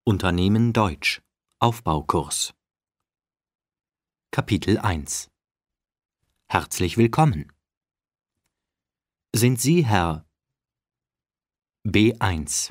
Unternehmen Deutsch. Aufbaukurs. Kapitel 1. Herzlich willkommen. Sind Sie Herr B1?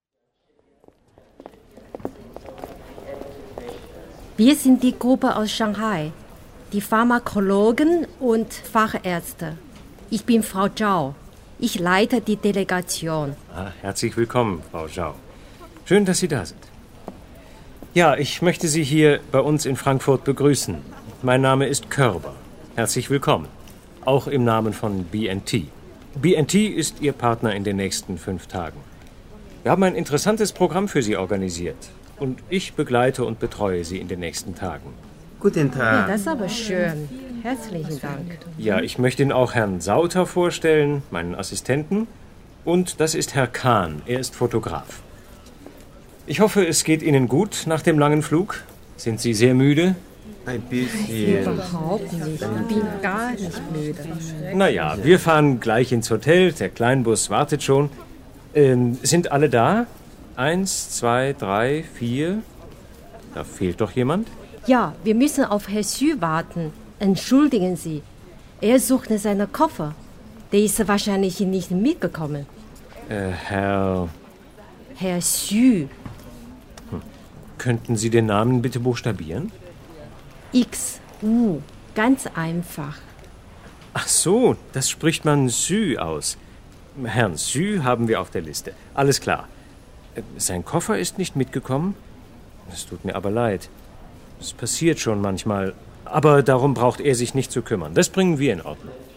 Wir sind die Gruppe aus Shanghai, die Pharmakologen und Fachärzte. Ich bin Frau Zhao. Ich leite die Delegation. Herzlich willkommen, Frau Zhao. Schön, dass Sie da sind. Ja, ich möchte Sie hier bei uns in Frankfurt begrüßen. Mein Name ist Körber. Herzlich willkommen. Auch im Namen von BNT. BNT ist Ihr Partner in den nächsten 5 Tagen. Wir haben ein interessantes Programm für Sie organisiert. Und ich begleite und betreue Sie in den nächsten Tagen. Guten Tag. Ja, das ist aber schön. Herzlichen Dank. Ja, ich möchte Ihnen auch Herrn Sauter vorstellen, meinen Assistenten. Und das ist Herr Kahn. Er ist Fotograf. Ich hoffe, es geht Ihnen gut nach dem langen Flug. Sind Sie sehr müde? Ein bisschen. Überhaupt nicht. Ich bin gar nicht müde. Naja, wir fahren gleich ins Hotel. Der Kleinbus wartet schon. Sind alle da? 1, 2, 3, 4. Da fehlt doch jemand. Ja, wir müssen auf Herr Xu warten. Entschuldigen Sie. Er sucht seinen Koffer. Der ist wahrscheinlich nicht mitgekommen. Herr... Herr Xu. Könnten Sie den Namen bitte buchstabieren? X-U. Ganz einfach. Ach so, das spricht man Xu aus. Herrn Xu haben wir auf der Liste. Alles klar. Sein Koffer ist nicht mitgekommen? Es tut mir aber leid. Das passiert schon manchmal. Aber darum braucht er sich nicht zu kümmern. Das bringen wir in Ordnung.